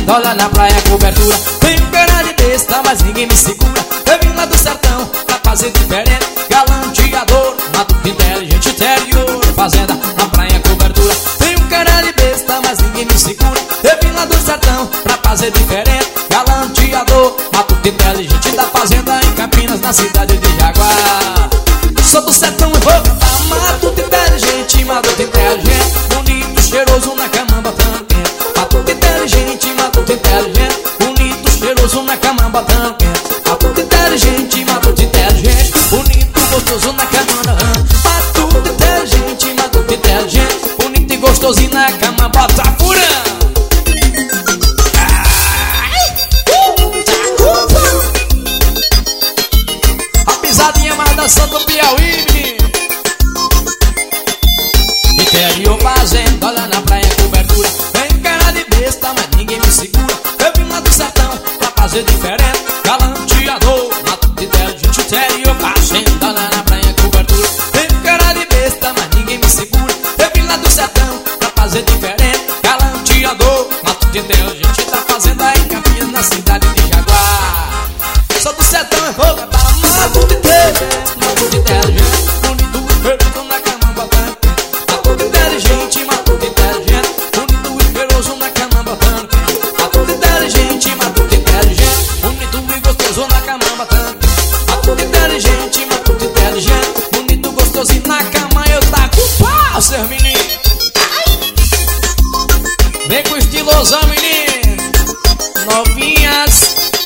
fazenda, olha na praia a cobertura. Tenho cara de besta, mas ninguém me segura. Eu vim lá do sertão pra fazer diferente. Galanteador, matuto inteligente, interior, fazenda, na praia a cobertura. Tenho cara de besta, mas ninguém me segura. Eu vim lá do sertão pra fazer diferente. Galanteador, matuto inteligente, da fazenda em Campinas, na cidade de Jaguar. Sou do sertão e vou cantar. Matuto inteligente, matuto inteligente, bonito, cheiroso na cama, botando quente. Matuto inteligente, matuto inteligente, bonito, cheiroso na cama, botando quente. Matuto inteligente, matuto inteligente, bonito, gostoso na cama. Matuto inteligente, matuto inteligente, bonito e gostosinho na cama, bota furando. A pisadinha mais dançando do Piauí, menino. Interior fazenda, olha na praia cobertura. Tenho cara de besta, mas ninguém me segura. Eu vim lá do sertão pra fazer diferente. Galanteador, matuto inteligente, interior fazenda, olha na praia cobertura. Tenho cara de besta, mas ninguém me segura. Eu vim lá do sertão pra fazer diferente. Galanteador, matuto inteligente, da fazenda em Campinas, na cidade de Jaguar. Sou do sertão, eu vou cantar. Matuto inteligente, matuto inteligente, bonito e cheiroso na cama, botando quente. Matuto inteligente, matuto inteligente, bonito e cheiroso na cama, botando quente. Matuto inteligente, matuto inteligente, bonito e gostoso na cama, botando quente. Matuto inteligente, matuto inteligente, bonito, gostosinho na cama, eu taco o pau, seus meninos. Vem com estilosão, menino. Novinhas